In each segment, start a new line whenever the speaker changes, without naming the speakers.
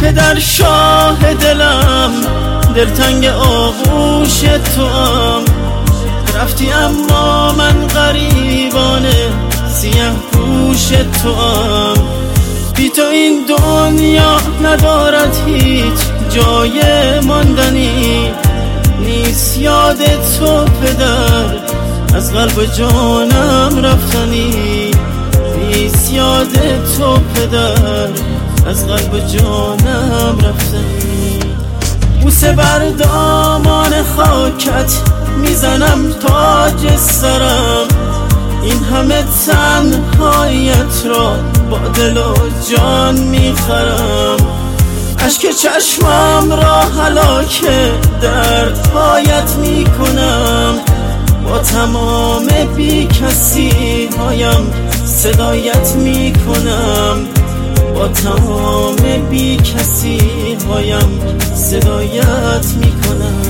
پدر شاه دلم، دلتنگ آغوش توام. رفتی اما من غریبانه سیه پوش توام. بی تو این دنیا ندارد هیچ جای ماندنی. نیست یاد تو پدر از قلب جانم رفتنی. نیست یاد تو پدر از قلب جانم رفتنی. بوسه بر دامان خاکت میزنم تاج سرم. این همه تنهاییت را با دل و جان میخرم. اشک چشمم را هلاک دردهایت میکنم. با تمام بی کسی هایم صدایت میکنم. با تمام بی کسی هایم صدایت میکنم.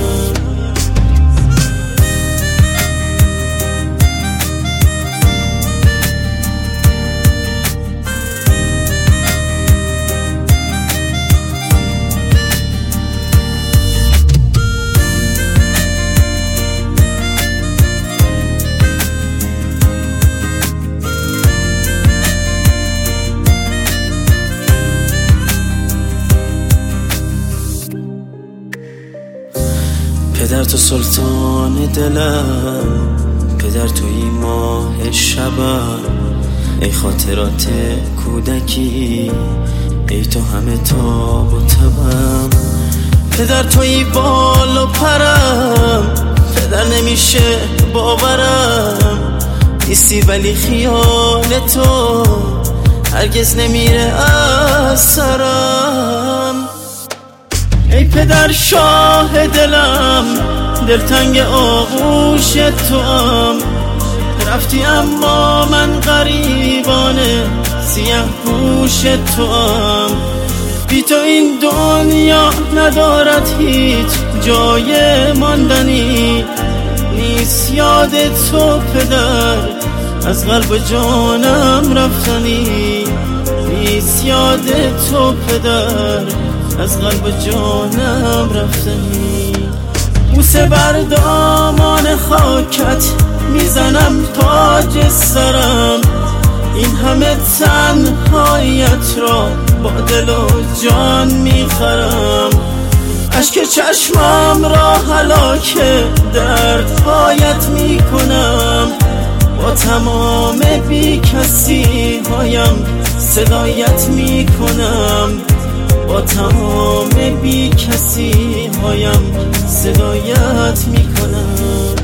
پدر تو سلطان دلم، پدر توی ماه شبم. ای خاطرات کودکی، ای تو همه تاب و تبم. پدر توی بال و پرم، پدر نمیشه باورم. نیستی ولی خیال تو هرگز نمیره از سرم. ای پدر شاه دلم، دلتنگ آغوش توام. رفتی اما من غریبانه سیه پوش توام. بی تو این دنیا ندارد هیچ جای ماندنی. نیست یاد تو پدر از قلب جانم رفتنی. نیست یاد تو پدر از قلب جانم رفتنی. بوسه بر دامان خاکت میزنم تاج سرم. این همه تنهاییت را با دل و جان میخرم. اشک چشمم را هلاک دردهایت میکنم. با تمام بی کسی هایم صدایت میکنم. با تمام بی کسی هایم صدایت میکنم.